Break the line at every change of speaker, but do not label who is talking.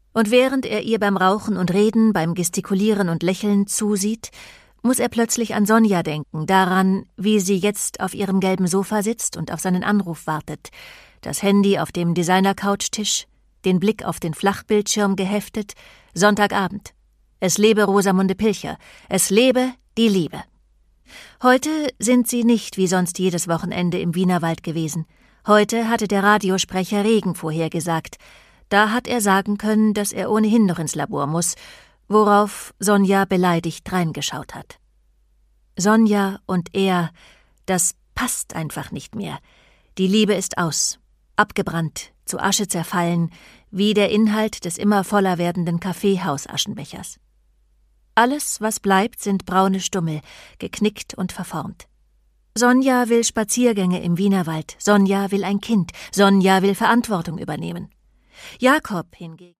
Und während er ihr beim Rauchen und Reden, beim Gestikulieren und Lächeln zusieht, muss er plötzlich an Sonja denken, daran, wie sie jetzt auf ihrem gelben Sofa sitzt und auf seinen Anruf wartet, das Handy auf dem Designer-Couchtisch, den Blick auf den Flachbildschirm geheftet, Sonntagabend. Es lebe Rosamunde Pilcher, es lebe die Liebe. Heute sind sie nicht wie sonst jedes Wochenende im Wienerwald gewesen. Heute hatte der Radiosprecher Regen vorhergesagt. Da hat er sagen können, dass er ohnehin noch ins Labor muss, worauf Sonja beleidigt reingeschaut hat. Sonja und er, das passt einfach nicht mehr. Die Liebe ist aus, abgebrannt, zu Asche zerfallen, wie der Inhalt des immer voller werdenden Kaffeehausaschenbechers. Alles, was bleibt, sind braune Stummel, geknickt und verformt. Sonja will Spaziergänge im Wienerwald, Sonja will ein Kind, Sonja will Verantwortung übernehmen. Jakob hingegen